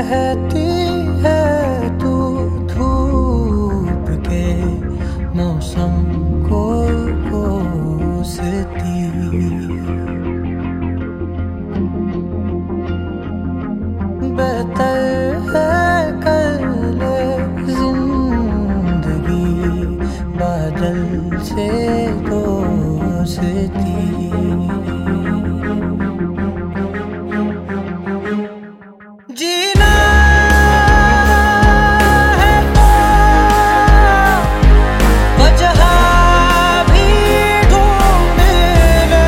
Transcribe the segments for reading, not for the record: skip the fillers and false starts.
रहती है तू धूप के मौसम को कोसती। बेहतर है कर ले जिंदगी बादल से दोस्ती। जीना है तो वजह भी ढूंढ ले,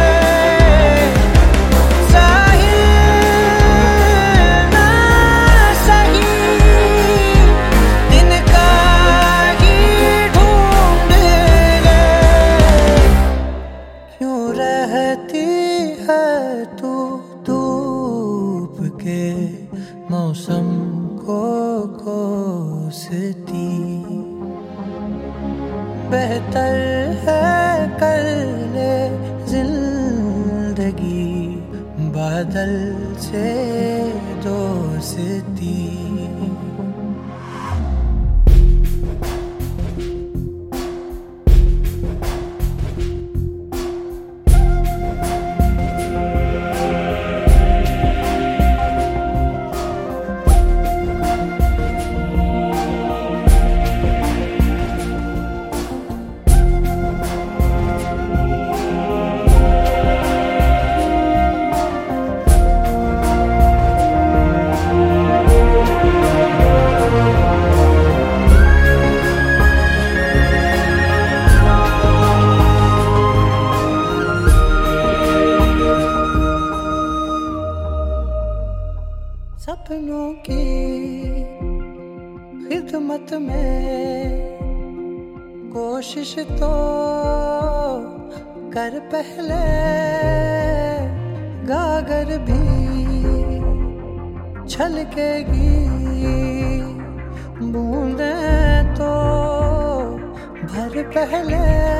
साहिल ना सही दिन का ही ढूंढ ले। क्यों रहती है तू धूप के मौसम को कोसती। बेहतर है कर ले जिंदगी बादल से दोस्ती। सपनों की खिदमत में कोशिश तो कर पहले, गागर भी छलकेगी बूंदें तो भर पहले।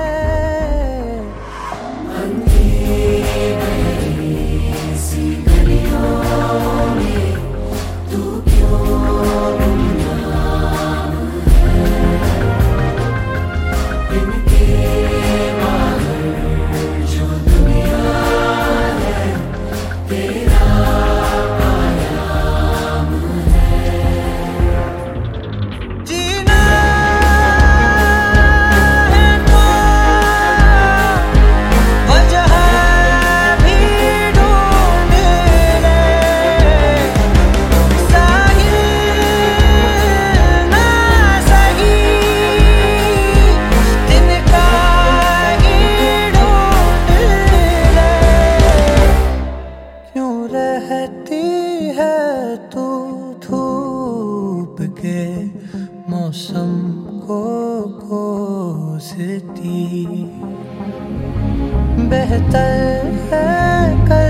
रहती है तू धूप के मौसम को कोसती। बेहतर है